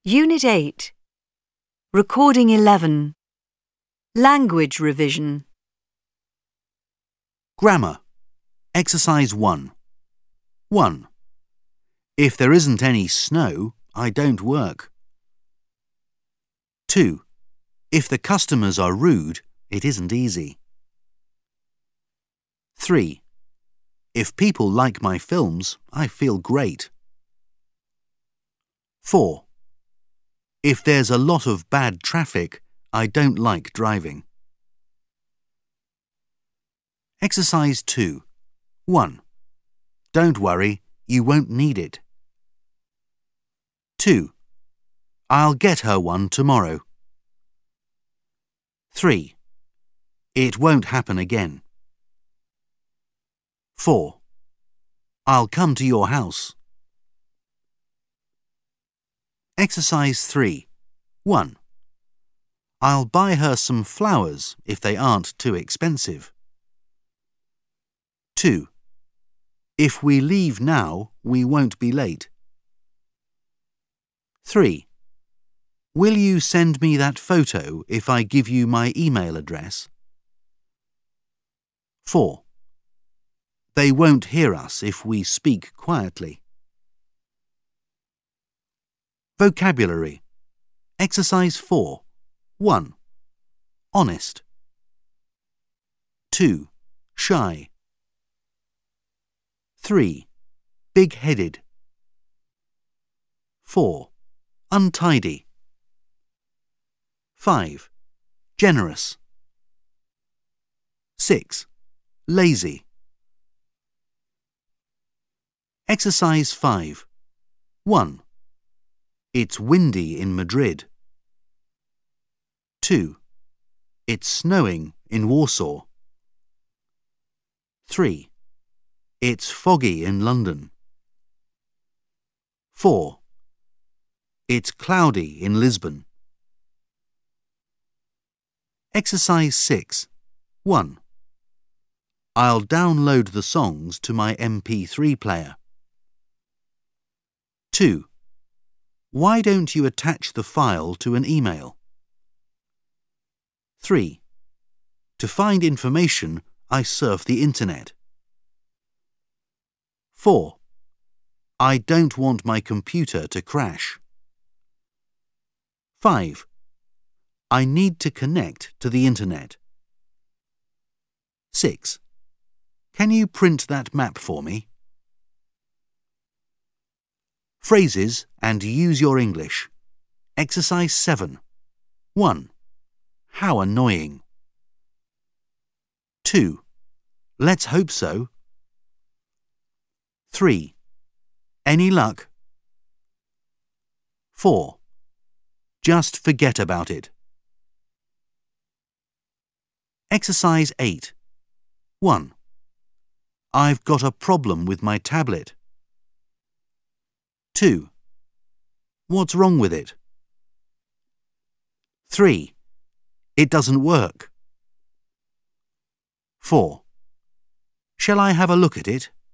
Unit 8. Recording 11. Language revision. Grammar. Exercise 1. 1. If there isn't any snow, I don't work. 2. If the customers are rude, it isn't easy. 3. If people like my films, I feel great. 4. If there's a lot of bad traffic, I don't like driving. Exercise 2. 1. Don't worry, you won't need it. 2. I'll get her one tomorrow. 3. It won't happen again. 4. I'll come to your house. Exercise 3. 1. I'll buy her some flowers if they aren't too expensive. 2. If we leave now, we won't be late. 3. Will you send me that photo if I give you my email address? 4. They won't hear us if we speak quietly. Vocabulary. Exercise 4. 1. Honest. 2. Shy. 3. Big-headed. 4. Untidy. 5. Generous. 6. Lazy. Exercise 5. 1. It's windy in Madrid. 2. It's snowing in Warsaw. 3. It's foggy in London. 4. It's cloudy in Lisbon. Exercise 6. 1. I'll download the songs to my MP3 player. 2. Why don't you attach the file to an email? 3. To find information, I surf the internet. 4. I don't want my computer to crash. 5. I need to connect to the internet. 6. Can you print that map for me? Phrases and use your English. Exercise 7. 1. How annoying. 2. Let's hope so. 3. Any luck? 4. Just forget about it. Exercise 8. 1. I've got a problem with my tablet. 2. What's wrong with it? 3. It doesn't work. 4. Shall I have a look at it?